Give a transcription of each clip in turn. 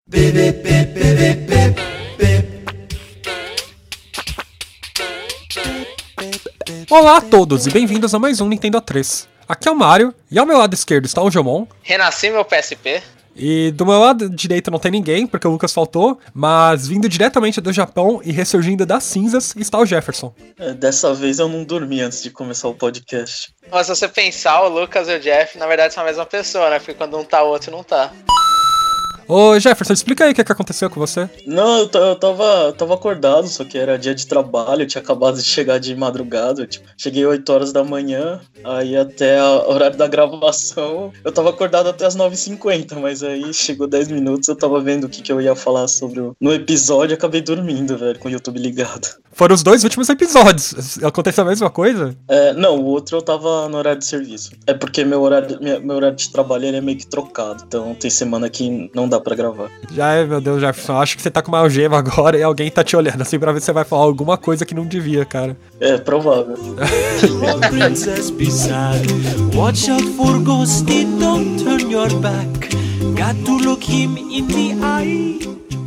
Olá a todos e bem-vindos a mais um Nintendo 3. Aqui é o Mario, e ao meu lado esquerdo está o Jomon. Renasci meu PSP. E do meu lado direito não tem ninguém, porque o Lucas faltou, mas vindo diretamente do Japão e ressurgindo das cinzas está o Jefferson. Dessa vez eu não dormi antes de começar o podcast. Mas se você pensar, o Lucas e o Jeff, na verdade, são a mesma pessoa, né? Porque quando um tá, o outro não tá. Ô Jefferson, explica aí o que aconteceu com você. Não, eu tava acordado, só que era dia de trabalho, eu tinha acabado de chegar de madrugada, cheguei 8 horas da manhã, aí até o horário da gravação, eu tava acordado até as 9h50, mas aí chegou 10 minutos, eu tava vendo o que eu ia falar no episódio e acabei dormindo, velho, com o YouTube ligado. Foram os 2 últimos episódios, aconteceu a mesma coisa? Não, o outro eu tava no horário de serviço. É porque meu horário de trabalho ele é meio que trocado, então tem semana que não dá pra gravar. Meu Deus, Jefferson, acho que você tá com uma algema agora e alguém tá te olhando assim pra ver se você vai falar alguma coisa que não devia, cara. É, provável. Princess be sad. Watch out for Ghosty, don't turn your back. Got to look him in the eye.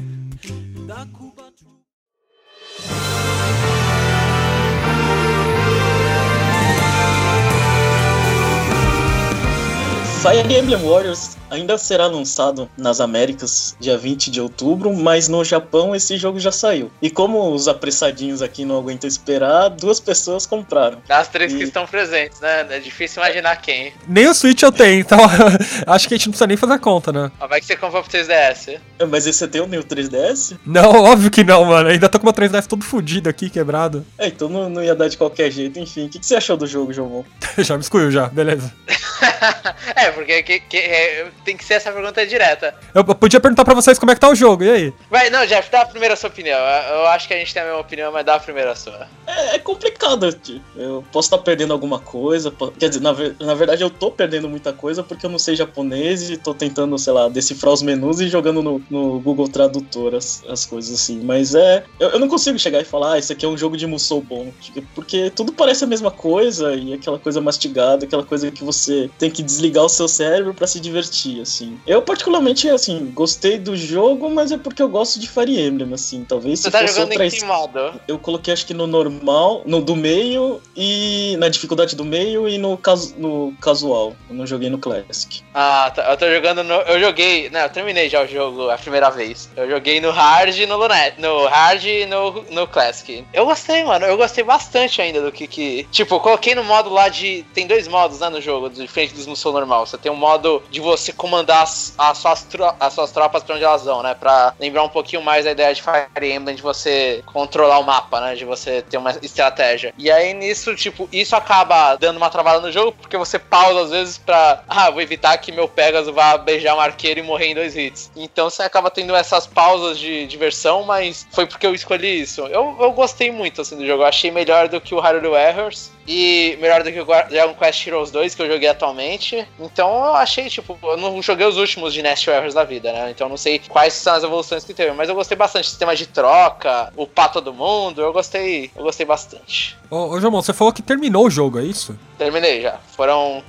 Fire Emblem Warriors ainda será lançado nas Américas dia 20 de outubro, mas no Japão esse jogo já saiu. E como os apressadinhos aqui não aguentam esperar, 2 pessoas compraram. Das 3 que estão presentes, né? É difícil imaginar quem. Nem o Switch eu tenho, então acho que a gente não precisa nem fazer a conta, né? Vai que você comprou pro 3DS. Mas você tem o New 3DS? Não, óbvio que não, mano. Ainda tô com uma 3DS todo fudido aqui, quebrado. Então não ia dar de qualquer jeito. Enfim, o que você achou do jogo, João? Já me excluiu, já. Beleza. Porque tem que ser essa pergunta direta. Eu podia perguntar pra vocês como é que tá o jogo, e aí? Vai, não, Jeff, dá a primeira sua opinião. Eu acho que a gente tem a mesma opinião, mas dá a primeira sua. É complicado, tio. Eu posso estar perdendo alguma coisa. Quer dizer, na verdade eu tô perdendo muita coisa porque eu não sei japonês e tô tentando, sei lá, decifrar os menus e jogando no Google Tradutor as coisas assim. Mas eu não consigo chegar e falar, esse aqui é um jogo de Musou bom. Porque tudo parece a mesma coisa e aquela coisa mastigada, aquela coisa que você tem que desligar o seu cérebro pra se divertir, assim. Eu particularmente, assim, gostei do jogo, mas é porque eu gosto de Fire Emblem, assim. Talvez você tá jogando em que modo? Eu coloquei, acho que no normal, no do meio e na dificuldade do meio e no casual. Eu não joguei no Classic. Ah, tá. Eu tô jogando eu joguei... Não, eu terminei já o jogo a primeira vez. Eu joguei no Hard e no Lunet. No Hard e no Classic. Eu gostei, mano. Eu gostei bastante ainda do que... Tipo, eu coloquei no modo lá de... Tem 2 modos, né, no jogo, diferente dos Musou normal. Você tem um modo de você comandar as suas tropas pra onde elas vão, né? Pra lembrar um pouquinho mais a ideia de Fire Emblem, de você controlar o mapa, né? De você ter uma estratégia. E aí nisso, tipo, isso acaba dando uma travada no jogo, porque você pausa às vezes pra... vou evitar que meu Pegasus vá beijar um arqueiro e morrer em 2 hits. Então você acaba tendo essas pausas de diversão, mas foi porque eu escolhi isso. Eu gostei muito, assim, do jogo. Eu achei melhor do que o Hyrule Warriors. E melhor do que o Dragon Quest Heroes 2, que eu joguei atualmente. Então eu achei, tipo, eu não joguei os últimos de Nest Warriors da vida, né? Então eu não sei quais são as evoluções que teve. Mas eu gostei bastante. Sistema de troca, upar todo mundo, eu gostei bastante. Ô João, você falou que terminou o jogo, é isso? Terminei já. Foram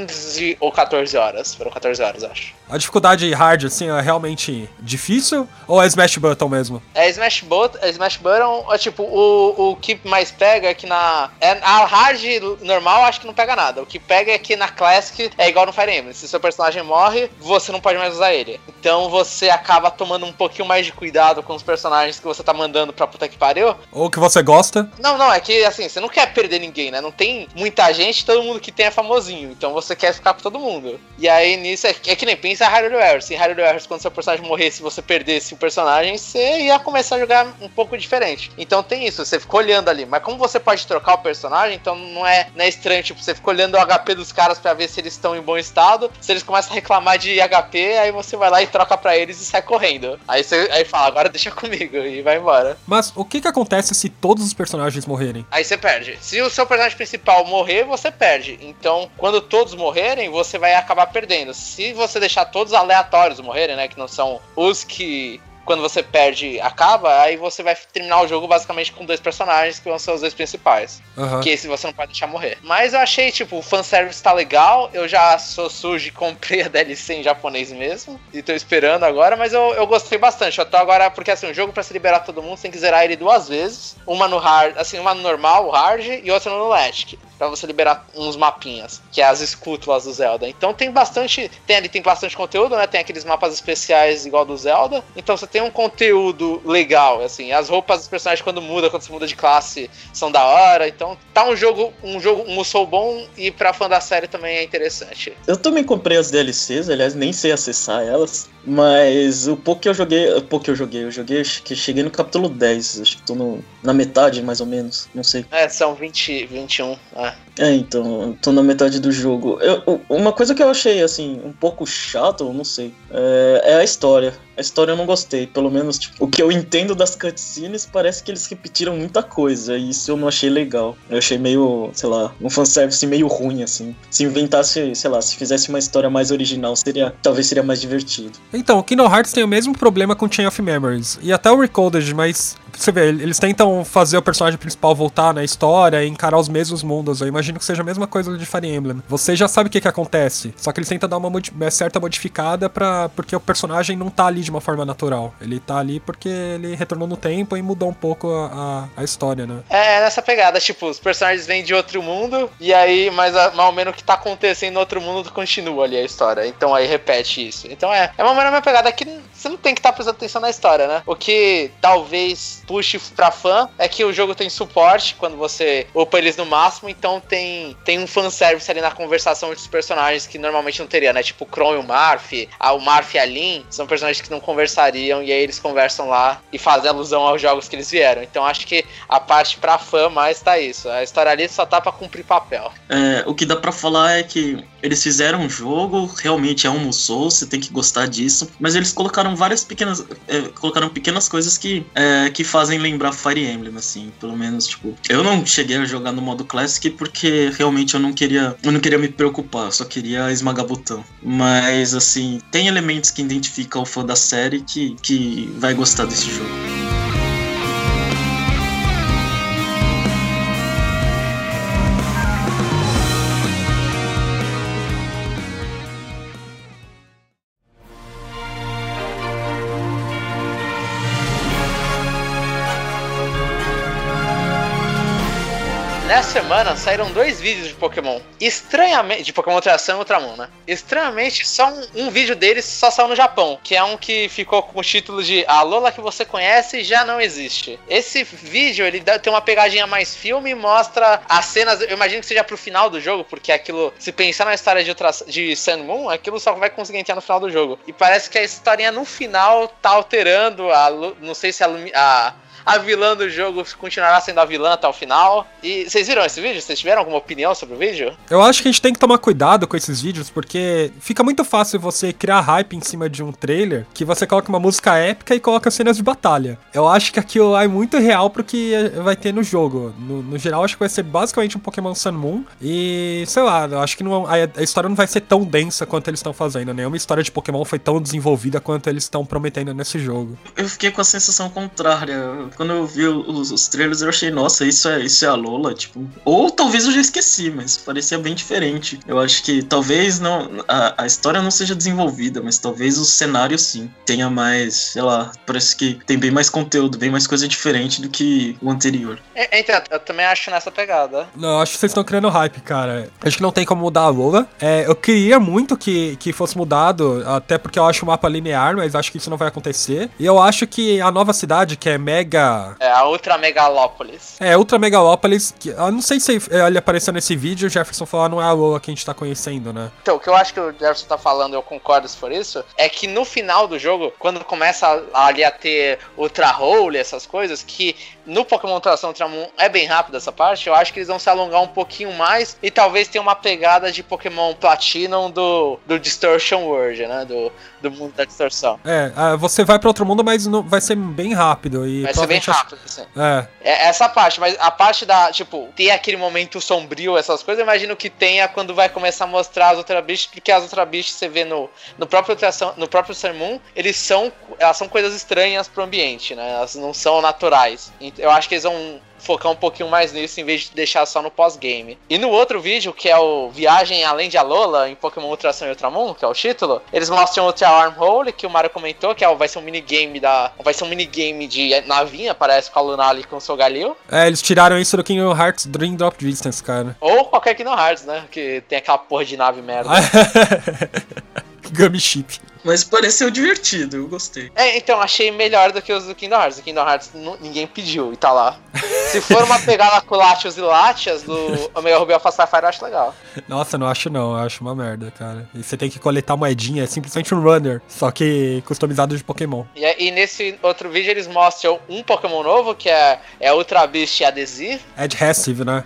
15 ou 14 horas. Foram 14 horas, acho. A dificuldade hard, assim, é realmente difícil? Ou é Smash Button mesmo? É Smash Button, tipo, o que mais pega é que a hard normal acho que não pega nada. O que pega é que na Classic é igual no Fire Emblem. Se seu personagem morre, você não pode mais usar ele. Então você acaba tomando um pouquinho mais de cuidado com os personagens que você tá mandando pra puta que pariu. Ou que você gosta? Não, é que assim, você não quer perder ninguém, né? Não tem muita gente, todo mundo que tem é famosinho. Então você quer ficar com todo mundo. E aí nisso é que nem pensa Hyrule Warriors. Se Hyrule Warriors, quando seu personagem morresse, você perdesse o personagem, você ia começar a jogar um pouco diferente. Então tem isso, você ficou olhando ali. Mas como você pode trocar o personagem, então não é estranho, tipo, você fica olhando o HP dos caras pra ver se eles estão em bom estado. Se eles começam a reclamar de HP, aí você vai lá e troca pra eles e sai correndo. Aí fala, agora deixa comigo, e vai embora. Mas o que acontece se todos os personagens morrerem? Aí você perde. Se o seu personagem principal morrer, você perde. Então, quando todos morrerem, você vai acabar perdendo. Se você deixar todos aleatórios morrerem, né, que não são os que quando você perde, acaba, aí você vai terminar o jogo basicamente com 2 personagens que vão ser os 2 principais. Que esse você não pode deixar morrer. Mas eu achei, tipo, o fanservice tá legal. Eu já sou sujo e comprei a DLC em japonês mesmo. E tô esperando agora, mas eu gostei bastante. Eu tô agora, porque assim, o jogo pra se liberar todo mundo, você tem que zerar ele 2 vezes. Uma no hard, assim, uma no normal, o hard, e outra no Elastic. Pra você liberar uns mapinhas, que é as escútulas do Zelda. Então tem bastante conteúdo, né? Tem aqueles mapas especiais igual do Zelda. Então você tem um conteúdo legal, assim. As roupas dos personagens quando você muda de classe, são da hora. Então tá um Musou bom, e pra fã da série também é interessante. Eu também comprei as DLCs, aliás, nem sei acessar elas. Mas o pouco que eu joguei, que cheguei no capítulo 10, acho que tô na metade mais ou menos, não sei. São 20, 21, então, tô na metade do jogo. Uma coisa que eu achei, assim, um pouco chato, não sei, é a história. A história eu não gostei, pelo menos, tipo, o que eu entendo das cutscenes parece que eles repetiram muita coisa, e isso eu não achei legal. Eu achei meio, sei lá, um fanservice meio ruim, assim. Se inventasse, sei lá, se fizesse uma história mais original, talvez seria mais divertido. Então, o Kingdom Hearts tem o mesmo problema com Chain of Memories, e até o Recoded, mas você vê, eles tentam fazer o personagem principal voltar na história e encarar os mesmos mundos. Eu imagino que seja a mesma coisa de Fire Emblem. Você já sabe o que acontece, só que eles tentam dar uma certa modificada porque o personagem não tá ali de uma forma natural. Ele tá ali porque ele retornou no tempo e mudou um pouco a história, né? Nessa pegada, tipo, os personagens vêm de outro mundo, e aí, mais ou menos o que tá acontecendo no outro mundo continua ali a história. Então aí repete isso. Então é uma pegada que você não tem que estar prestando atenção na história, né? O que talvez puxe pra fã é que o jogo tem suporte quando você upa eles no máximo, então tem um fanservice ali na conversação entre os personagens que normalmente não teria, né? Tipo o Kron e o Marth, o Marth e a Lyn são personagens que não conversariam, e aí eles conversam lá e fazem alusão aos jogos que eles vieram. Então acho que a parte pra fã mais tá isso. A história ali só tá pra cumprir papel. O que dá pra falar é que eles fizeram um jogo, realmente é um Musou, você tem que gostar disso, mas eles colocaram pequenas coisas que fazem lembrar Fire Emblem, assim, pelo menos, tipo, eu não cheguei a jogar no modo Classic porque realmente eu não queria me preocupar, eu só queria esmagar botão, mas, assim, tem elementos que identificam o fã da série que vai gostar desse jogo. Nessa semana saíram 2 vídeos de Pokémon. Estranhamente, de Pokémon Ultração e Ultramon, né? Estranhamente, só um vídeo deles só saiu no Japão, que é um que ficou com o título de A Lola que você conhece já não existe. Esse vídeo, ele tem uma pegadinha mais filme e mostra as cenas, eu imagino que seja pro final do jogo, porque aquilo, se pensar na história de Sun Moon, aquilo só vai conseguir entrar no final do jogo. E parece que a historinha no final tá alterando, não sei se a vilã do jogo continuará sendo a vilã até o final. E vocês viram esse vídeo? Vocês tiveram alguma opinião sobre o vídeo? Eu acho que a gente tem que tomar cuidado com esses vídeos, porque fica muito fácil você criar hype em cima de um trailer, que você coloca uma música épica e coloca cenas de batalha. Eu acho que aquilo é muito real pro que vai ter no jogo. No geral, acho que vai ser basicamente um Pokémon Sun Moon. E, sei lá, eu acho que a história não vai ser tão densa quanto eles estão fazendo. Nenhuma história de Pokémon foi tão desenvolvida quanto eles estão prometendo nesse jogo. Eu fiquei com a sensação contrária. Quando eu vi os trailers, eu achei, nossa, isso é a Lola, tipo... Ou talvez eu já esqueci, mas parecia bem diferente. Eu acho que talvez a história não seja desenvolvida, mas talvez o cenário sim tenha mais, sei lá, parece que tem bem mais conteúdo, bem mais coisa diferente do que o anterior. Então, eu também acho nessa pegada. Não, acho que vocês estão criando hype, cara. Acho que não tem como mudar a Lola. Eu queria muito que fosse mudado, até porque eu acho o mapa linear, mas acho que isso não vai acontecer. E eu acho que a nova cidade, que é Mega... a Ultra Megalópolis. Ultra Megalópolis, que eu não sei se ele apareceu nesse vídeo, o Jefferson falou, não é a Lola que a gente tá conhecendo, né? Então, o que eu acho que o Jefferson tá falando, eu concordo se for isso, é que no final do jogo, quando começa ali a ter Ultra Hole, essas coisas, que no Pokémon Ultração Ultramon é bem rápido essa parte, eu acho que eles vão se alongar um pouquinho mais e talvez tenha uma pegada de Pokémon Platinum do Distortion World, né? Do do mundo da distorção. Você vai pra outro mundo, mas não, vai ser bem rápido. E vai ser bem rápido, assim. É essa parte, mas a parte da, tipo, ter aquele momento sombrio, essas coisas, eu imagino que tenha quando vai começar a mostrar as Ultra Beasts, porque as Ultra Beasts você vê no próprio Sermon, elas são coisas estranhas pro ambiente, né? Elas não são naturais. Eu acho que eles vão focar um pouquinho mais nisso, em vez de deixar só no pós-game. E no outro vídeo, que é o Viagem Além de Alola, em Pokémon Ultra Sun e Ultramon, que é o título, eles mostram o Ultra Wormhole, que o Mario comentou, que vai ser um minigame de navinha, parece, com a Lunala e com o Solgaleo. Eles tiraram isso do Kingdom Hearts Dream Drop Distance, cara. Ou qualquer Kingdom Hearts, né? Que tem aquela porra de nave merda. Gummy Ship. Mas pareceu divertido, eu gostei. Então, achei melhor do que os do Kingdom Hearts. O Kingdom Hearts ninguém pediu e tá lá. Se for uma pegada com Latios e Latias do Omega Ruby Alpha Sapphire, eu acho legal. Nossa, não acho não, eu acho uma merda, cara. E você tem que coletar moedinha, é simplesmente um runner, só que customizado de Pokémon. E nesse outro vídeo eles mostram um Pokémon novo, que é Ultra Beast Adhesive. Adhesive, né?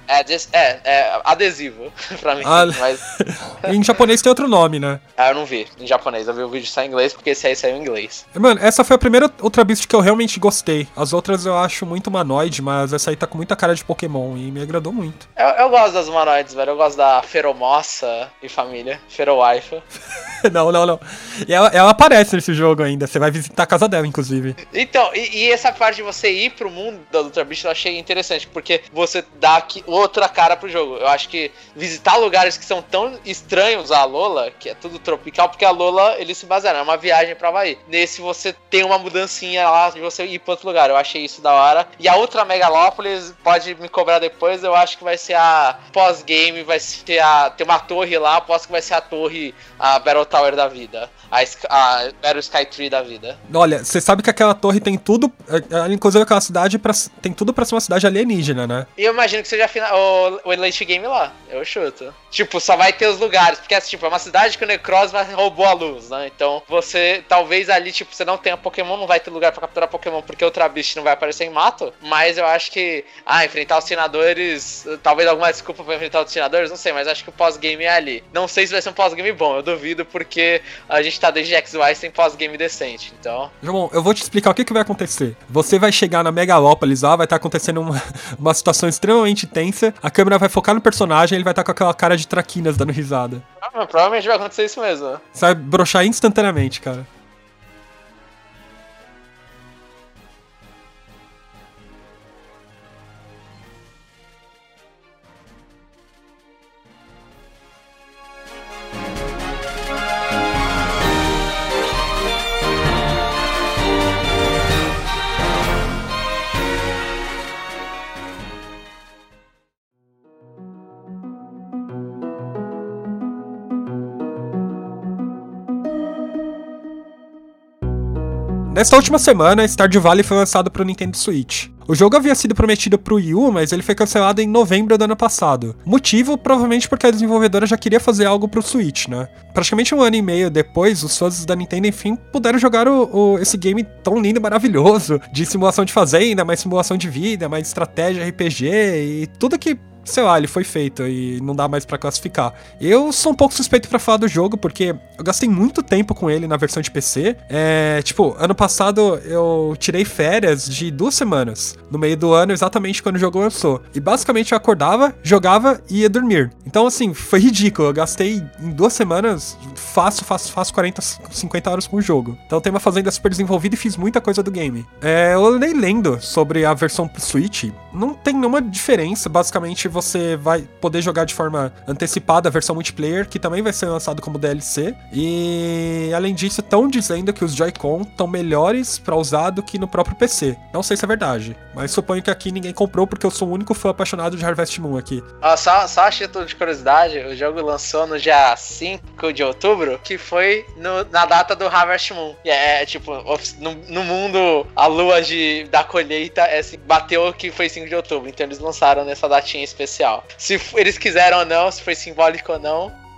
É adesivo, pra mim. Mas... Em japonês tem outro nome, né? Eu não vi em japonês, eu vi o vídeo só em inglês, porque esse aí saiu em inglês. Mano, essa foi a primeira Ultra Beast que eu realmente gostei. As outras eu acho muito humanoide, mas essa aí tá com muita cara de Pokémon e me agradou muito. Eu gosto das humanoides, velho. Eu gosto da Feromossa e família. Ferowaifa. Não. E ela aparece nesse jogo ainda. Você vai visitar a casa dela, inclusive. Então, e essa parte de você ir pro mundo da Ultra Beast eu achei interessante, porque você dá outra cara pro jogo. Eu acho que visitar lugares que são tão estranhos à Alola, que é tudo tropical, porque a Alola, eles se basearam, é uma viagem pra Havaí. Nesse você tem uma mudancinha lá de você ir pra outro lugar. Eu achei isso da hora. E a outra Megalópolis, pode me cobrar depois, eu acho que vai ser a pós-game, vai ser tem uma torre lá, aposto que vai ser a torre, a Battle Tower da vida. A Battle Sky Tree da vida. Olha, você sabe que aquela torre tem tudo, inclusive aquela cidade, tem tudo pra ser uma cidade alienígena, né? E eu imagino que seja o late game lá, eu chuto. Tipo, só vai ter os lugares, porque tipo, é uma cidade que o Necros roubou a luz, né? Então você, talvez ali, tipo, você não tenha Pokémon, não vai ter lugar pra capturar Pokémon, porque o Trabist não vai aparecer em mato, mas eu acho que, enfrentar os treinadores, talvez alguma desculpa pra enfrentar os treinadores, não sei, mas acho que o pós-game é ali. Não sei se vai ser um pós-game bom, eu duvido, porque a gente tá desde XY sem pós-game decente, então... João, eu vou te explicar o que vai acontecer. Você vai chegar na Megalópolis lá, vai estar acontecendo uma situação extremamente tensa, a câmera vai focar no personagem, ele vai estar com aquela cara de traquinas dando risada. Provavelmente vai acontecer isso mesmo. Você vai broxar instantaneamente, cara. Nesta última semana, Stardew Valley foi lançado para o Nintendo Switch. O jogo havia sido prometido para o Wii U, mas ele foi cancelado em novembro do ano passado. Motivo, provavelmente porque a desenvolvedora já queria fazer algo para o Switch, né? Praticamente um ano e meio depois, os fãs da Nintendo, enfim, puderam jogar esse game tão lindo e maravilhoso, de simulação de fazenda, mais simulação de vida, mais estratégia, RPG e tudo que... sei lá, ele foi feito e não dá mais pra classificar. Eu sou um pouco suspeito pra falar do jogo, porque eu gastei muito tempo com ele na versão de PC. Ano passado eu tirei férias de 2 semanas, no meio do ano, exatamente quando o jogo lançou. E basicamente eu acordava, jogava e ia dormir. Então, assim, foi ridículo. Eu gastei em 2 semanas, fácil 40, 50 horas com o jogo. Então tem uma fazenda super desenvolvida e fiz muita coisa do game. Eu andei lendo sobre a versão pro Switch, não tem nenhuma diferença, basicamente você vai poder jogar de forma antecipada a versão multiplayer, que também vai ser lançado como DLC. E além disso, estão dizendo que os Joy-Con estão melhores pra usar do que no próprio PC. Não sei se é verdade, mas suponho que aqui ninguém comprou, porque eu sou o único fã apaixonado de Harvest Moon aqui. Só a título de curiosidade, o jogo lançou no dia 5 de outubro, que foi na data do Harvest Moon. Tipo, no mundo, a lua da colheita bateu que foi 5 de outubro, então eles lançaram nessa datinha especial. Se eles quiseram ou não, se foi simbólico ou não,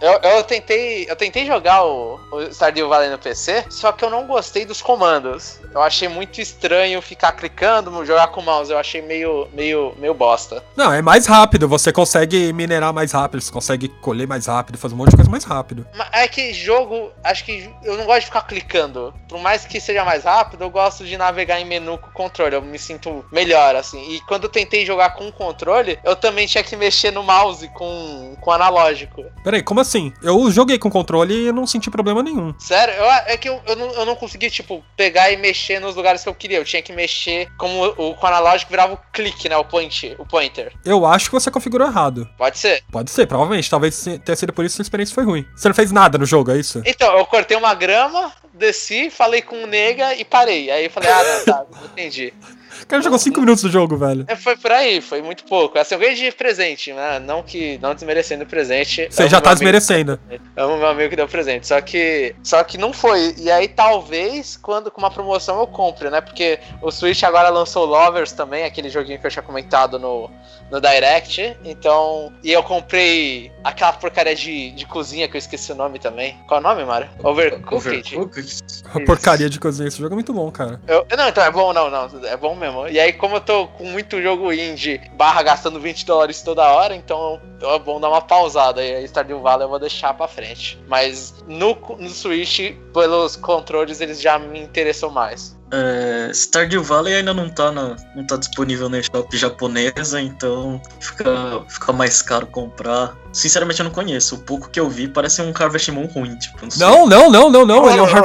Eu tentei jogar o Stardew Valley no PC, só que eu não gostei dos comandos. Eu achei muito estranho ficar clicando, jogar com o mouse. Eu achei meio bosta. Não, é mais rápido. Você consegue minerar mais rápido, você consegue colher mais rápido, fazer um monte de coisa mais rápido. Mas é que jogo, acho que eu não gosto de ficar clicando. Por mais que seja mais rápido, eu gosto de navegar em menu com o controle. Eu me sinto melhor, assim. E quando eu tentei jogar com o controle, eu também tinha que mexer no mouse com analógico. Peraí, como assim? Eu joguei com controle e não senti problema nenhum. Sério? É que eu não consegui, tipo, pegar e mexer nos lugares que eu queria. Eu tinha que mexer como o analógico virava o clique, né? O pointer. Eu acho que você configurou errado. Pode ser? Pode ser, provavelmente. Talvez tenha sido por isso que a experiência foi ruim. Você não fez nada no jogo, é isso? Então, eu cortei uma grama, desci, falei com o nega e parei. Aí eu falei, não, tá, entendi. O cara jogou 5 minutos do jogo, velho. Foi por aí, foi muito pouco. Assim, eu ganhei de presente, né? Não desmerecendo o presente. Você já tá desmerecendo. Amo meu amigo que deu presente. Só que não foi. E aí, talvez, quando com uma promoção eu compre, né? Porque o Switch agora lançou Lovers também, aquele joguinho que eu tinha comentado no Direct. Então, e eu comprei aquela porcaria de cozinha que eu esqueci o nome também. Qual é o nome, Mário? Overcooked. Porcaria de cozinha. Esse jogo é muito bom, cara. Não, então é bom, não. É bom mesmo. E aí, como eu tô com muito jogo indie / gastando $20 toda hora, então é bom dar uma pausada. E aí, Stardew Valley eu vou deixar pra frente. Mas no Switch, pelos controles, eles já me interessam mais. Stardew Valley ainda não tá disponível na eShop japonesa, então fica mais caro comprar. Sinceramente, eu não conheço. O pouco que eu vi parece um Harvest Moon ruim, tipo, não sei. Não.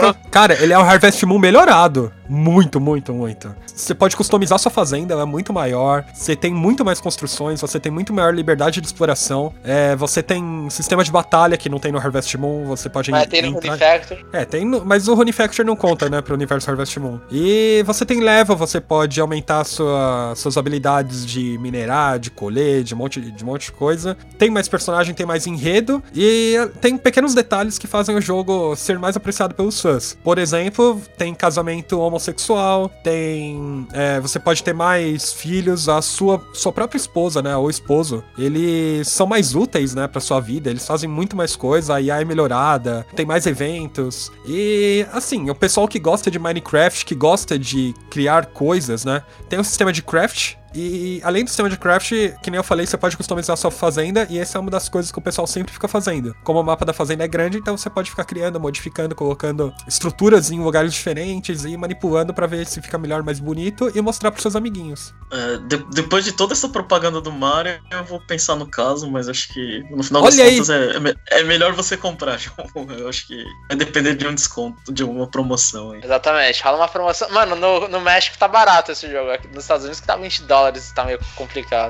Ele é um Harvest Moon melhorado. Muito. Você pode customizar sua fazenda, ela é muito maior. Você tem muito mais construções, você tem muito maior liberdade de exploração. Você tem sistema de batalha que não tem no Harvest Moon, você pode entrar... tem no Runefactor. Mas o Runefactor não conta, né, pro universo Harvest Moon. E você tem level, você pode aumentar suas habilidades de minerar, de colher, de um monte de coisa. Tem mais personagem, tem mais enredo. E tem pequenos detalhes que fazem o jogo ser mais apreciado pelos fãs. Por exemplo, tem casamento homossexual, você pode ter mais filhos, a sua própria esposa, né, ou esposo. Eles são mais úteis, né, pra sua vida. Eles fazem muito mais coisa, a IA é melhorada, tem mais eventos. E, assim, o pessoal que gosta de Minecraft, que gosta de criar coisas, né? Tem um sistema de craft. E além do sistema de craft, que nem eu falei, você pode customizar a sua fazenda, e essa é uma das coisas que o pessoal sempre fica fazendo. Como o mapa da fazenda é grande, então você pode ficar criando, modificando, colocando estruturas em lugares diferentes e manipulando pra ver se fica melhor, mais bonito, e mostrar pros seus amiguinhos. Depois de toda essa propaganda do Mario, eu vou pensar no caso, mas acho que no final das contas é melhor você comprar, João. Eu acho que vai depender de um desconto, de uma promoção aí. Exatamente, rola uma promoção. Mano, no México tá barato esse jogo, aqui nos Estados Unidos que tá $20. Tá meio complicado.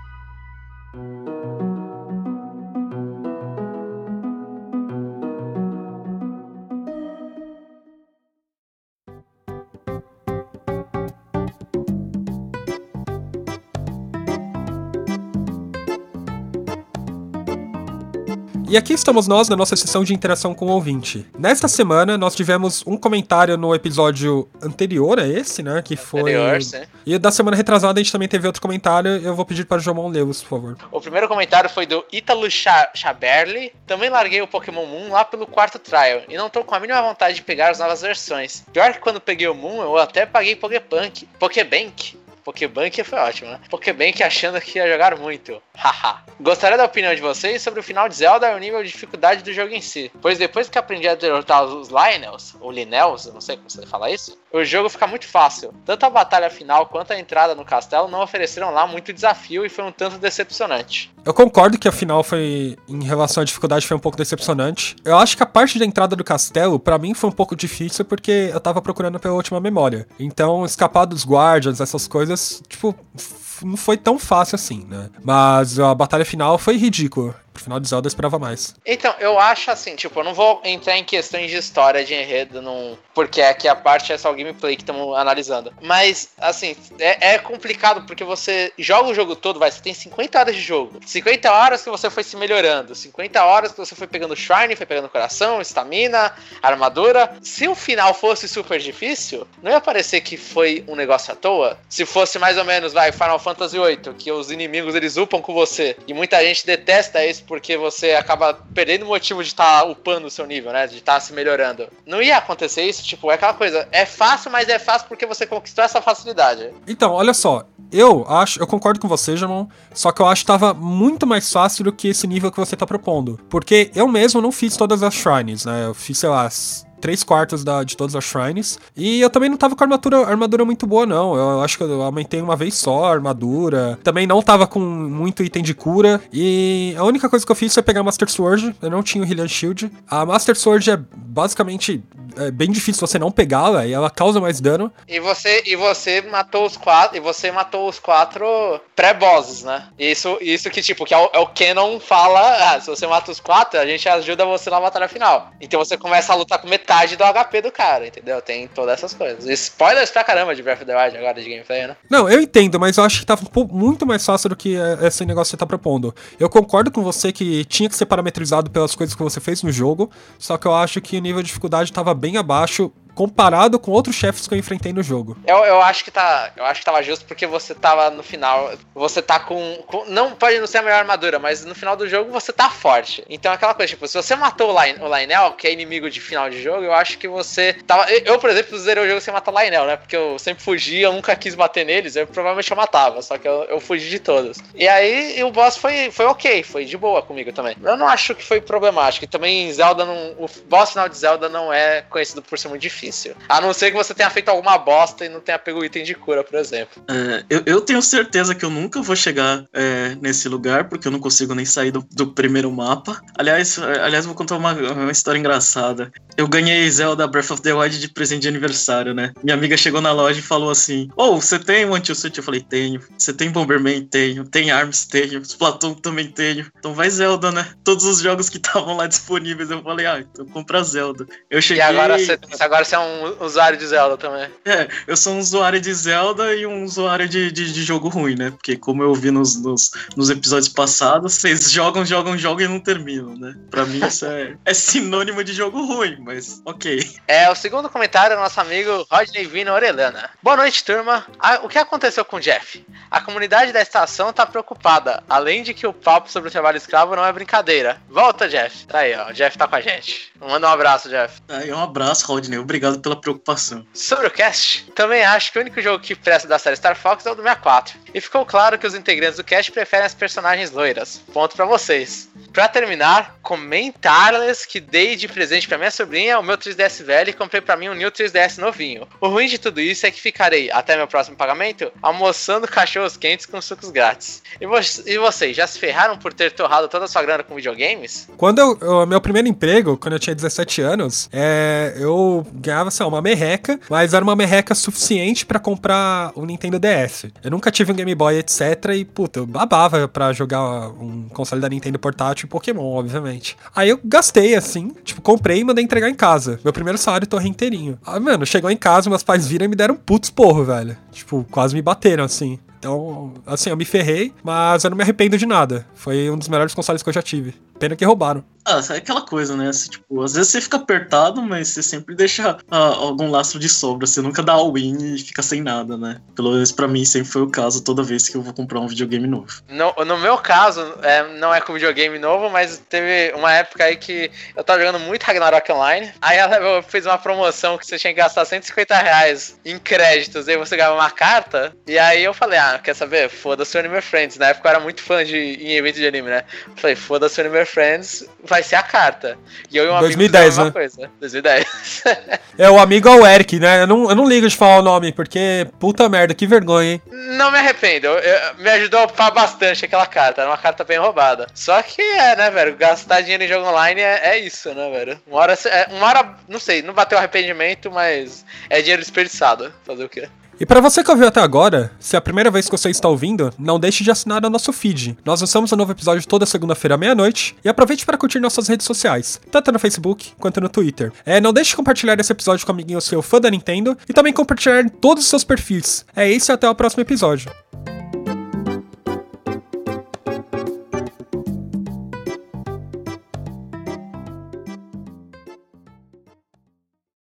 E aqui estamos nós na nossa sessão de interação com o ouvinte. Nesta semana, nós tivemos um comentário no episódio anterior a esse, né? Que foi... Anterior, sim. E da semana retrasada a gente também teve outro comentário. Eu vou pedir para o Jomon lê-los, por favor. O primeiro comentário foi do Ítalo Chaberli. Também larguei o Pokémon Moon lá pelo 4º Trial. E não tô com a mínima vontade de pegar as novas versões. Pior que quando peguei o Moon, eu até paguei Pokébank. Pokébank foi ótimo, né? Pokébank achando que ia jogar muito. Haha. Gostaria da opinião de vocês sobre o final de Zelda e o nível de dificuldade do jogo em si. Pois depois que aprendi a derrotar os Lynels, ou Linels, eu não sei como você fala isso, o jogo fica muito fácil. Tanto a batalha final quanto a entrada no castelo não ofereceram lá muito desafio e foi um tanto decepcionante. Eu concordo que a final foi, em relação à dificuldade, foi um pouco decepcionante. Eu acho que a parte da entrada do castelo, pra mim, foi um pouco difícil porque eu tava procurando pela última memória. Então, escapar dos Guardians, essas coisas, tipo, não foi tão fácil assim, né? Mas a batalha final foi ridícula. Pro final de Zelda eu esperava mais. Então, eu acho assim, tipo, eu não vou entrar em questões de história, de enredo, porque aqui a parte é só o gameplay que estamos analisando. Mas, assim, é complicado porque você joga o jogo todo, você tem 50 horas de jogo. 50 horas que você foi se melhorando. 50 horas que você foi pegando Shrine, foi pegando coração, estamina, armadura. Se o final fosse super difícil, não ia parecer que foi um negócio à toa. Se fosse mais ou menos, Final Fantasy VIII, que os inimigos eles upam com você, e muita gente detesta isso porque você acaba perdendo o motivo de estar upando o seu nível, né? De estar se melhorando. Não ia acontecer isso, tipo, é aquela coisa, é fácil, mas é fácil porque você conquistou essa facilidade. Então, olha só, eu concordo com você, Jamon, só que eu acho que tava muito mais fácil do que esse nível que você tá propondo. Porque eu mesmo não fiz todas as shrines, né? Eu fiz, sei lá, 3/4 de todas as shrines. E eu também não tava com armadura muito boa, não. Eu acho que eu aumentei uma vez só a armadura. Também não tava com muito item de cura. E a única coisa que eu fiz foi pegar a Master Sword. Eu não tinha o Hylian Shield. A Master Sword é basicamente bem difícil você não pegá-la. E ela causa mais dano. E você matou os 4. E você matou os 4 pré-bosses, né? Isso que, tipo, que é o Canon fala. Se você mata os 4, a gente ajuda você na batalha final. Então você começa a lutar com metade do HP do cara, entendeu? Tem todas essas coisas. Spoilers pra caramba de Breath of the Wild agora de gameplay, né? Não, eu entendo, mas eu acho que tava muito mais fácil do que esse negócio que você tá propondo. Eu concordo com você que tinha que ser parametrizado pelas coisas que você fez no jogo, só que eu acho que o nível de dificuldade tava bem abaixo comparado com outros chefes que eu enfrentei no jogo. Eu acho que tava justo porque você tava no final, você tá com não pode não ser a melhor armadura, mas no final do jogo você tá forte. Então é aquela coisa, tipo, se você matou o Lynel, que é inimigo de final de jogo, eu acho que você tava... Eu, por exemplo, zerei o jogo sem matar o Lynel, né? Porque eu sempre fugia, eu nunca quis bater neles, provavelmente eu matava, só que eu fugi de todos. E aí o boss foi ok, foi de boa comigo também. Eu não acho que foi problemático. E também Zelda o boss final de Zelda não é conhecido por ser muito difícil. A não ser que você tenha feito alguma bosta e não tenha pego item de cura, por exemplo. Eu tenho certeza que eu nunca vou chegar nesse lugar, porque eu não consigo nem sair do primeiro mapa. Aliás, vou contar uma história engraçada. Eu ganhei Zelda Breath of the Wild de presente de aniversário, né? Minha amiga chegou na loja e falou assim: você tem One Two Switch? Eu falei, tenho. Você tem Bomberman? Tenho. Tem ARMS? Tenho. Splatoon também tenho. Então vai Zelda, né? Todos os jogos que estavam lá disponíveis. Eu falei, então compra Zelda. Eu cheguei... E agora você é um usuário de Zelda também. Eu sou um usuário de Zelda e um usuário de jogo ruim, né? Porque como eu vi nos episódios passados, vocês jogam e não terminam, né? Pra mim isso é sinônimo de jogo ruim, mas ok. O segundo comentário é nosso amigo Rodney Vina Orellana. Boa noite, turma. O que aconteceu com o Jeff? A comunidade da estação tá preocupada, além de que o papo sobre o trabalho escravo não é brincadeira. Volta, Jeff. Tá aí, ó. O Jeff tá com a gente. Manda um abraço, Jeff. Um abraço, Rodney. Obrigado pela preocupação. Sobre o cast, também acho que o único jogo que presta da série Star Fox é o do 64. E ficou claro que os integrantes do cast preferem as personagens loiras. Ponto pra vocês. Pra terminar, comentar-lhes que dei de presente pra minha sobrinha o meu 3DS velho e comprei pra mim um New 3DS novinho. O ruim de tudo isso é que ficarei, até meu próximo pagamento, almoçando cachorros quentes com sucos grátis. E vocês, já se ferraram por ter torrado toda a sua grana com videogames? Quando meu primeiro emprego, quando eu tinha 17 anos, eu ganhava, sei lá, uma merreca, mas era uma merreca suficiente pra comprar um Nintendo DS. Eu nunca tive um Game Boy, etc. E, puta, eu babava pra jogar um console da Nintendo portátil e Pokémon, obviamente. Aí eu gastei, assim, tipo, comprei e mandei entregar em casa. Meu primeiro salário torrei inteirinho. Mano, chegou em casa, meus pais viram e me deram um puto esporro, velho. Tipo, quase me bateram, assim. Então, assim, eu me ferrei, mas eu não me arrependo de nada. Foi um dos melhores consoles que eu já tive. Pena que roubaram. É aquela coisa, né? Tipo, às vezes você fica apertado, mas você sempre deixa algum lastro de sobra. Você nunca dá all-in e fica sem nada, né? Pelo menos pra mim sempre foi o caso toda vez que eu vou comprar um videogame novo. No meu caso, não é com videogame novo, mas teve uma época aí que eu tava jogando muito Ragnarok Online. Aí ela fez uma promoção que você tinha que gastar R$150 em créditos. Aí você ganhava uma carta. E aí eu falei, quer saber? Foda-se o Anime Friends. Na época eu era muito fã em evento de anime, né? Eu falei, foda-se o Anime Friends, vai ser a carta. E eu e um 2010, amigo fizemos uma coisa. 2010. O amigo é o Eric, né? Eu não ligo de falar o nome, porque puta merda, que vergonha, hein? Não me arrependo. Me ajudou a upar bastante aquela carta. Era uma carta bem roubada. Só que né, velho? Gastar dinheiro em jogo online é isso, né, velho? Uma hora, não sei, não bateu arrependimento, mas é dinheiro desperdiçado. Fazer o quê? E pra você que ouviu até agora, se é a primeira vez que você está ouvindo, não deixe de assinar o nosso feed. Nós lançamos um novo episódio toda segunda-feira à meia-noite e aproveite para curtir nossas redes sociais, tanto no Facebook quanto no Twitter. Não deixe de compartilhar esse episódio com o amiguinho seu fã da Nintendo e também compartilhar em todos os seus perfis. É isso e até o próximo episódio.